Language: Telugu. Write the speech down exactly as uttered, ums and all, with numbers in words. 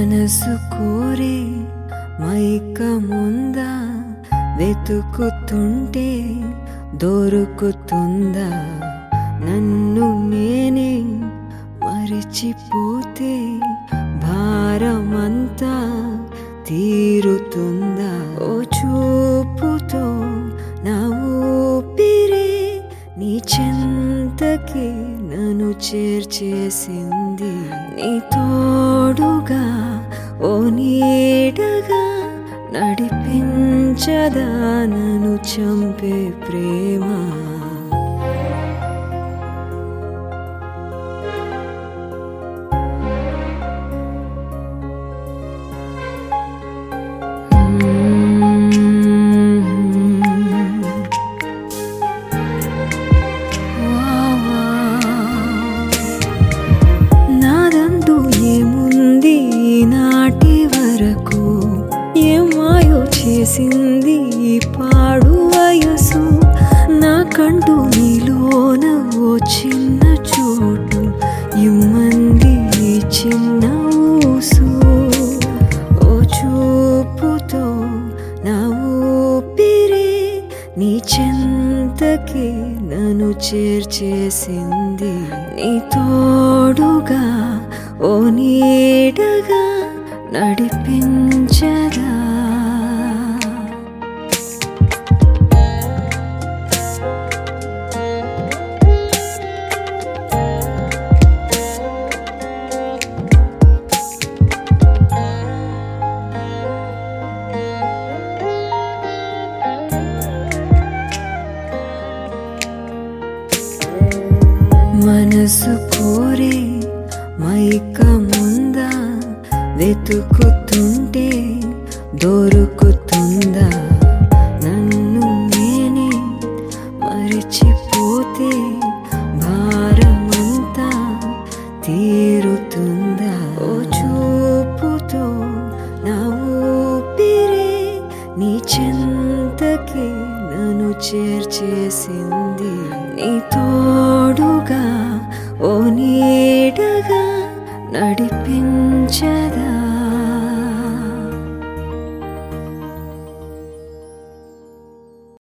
మనసు కోరే మైకముందా, వెతుకుతుంటే దొరుకుతుందా? నన్ను నేనే మరిచిపోతే భారమంతా తీరుతుందా? ఓ చూపుతో నా ఊపిరే నీ చెంతకి నన్ను చేర్చేసింది. నీ తోడుగా ఓ నీడగా నడిపించదా నన్ను చంపే ప్రేమ. నాదందు ఏముంది నాటి వరకు, ఏమాయో చేసింది ఈ పాడు వయసు. నాకంటూ నీలోన ఓ చిన్న చోటు ఇమ్మంది ఈ చిన్న ఊసు. ఓ చూపుతో నా ఊపిరే నీ చెంతకి నన్ను చేర్చేసింది. నీ తోడుగా ఓ నీడగా నడిపించదా? మనసు కోరే మైకముందా, వెతుకుతుంటే దొరుకుతుందా? నన్ను నేనే మరిచిపోతే భారమంతా తీరుతుందా? ఓ చూపుతో నా ఊపిరే నీ చెంతకి నన్ను చేర్చేసింది. నీ తోడుగా ఓ నీడగా నడిపించదా?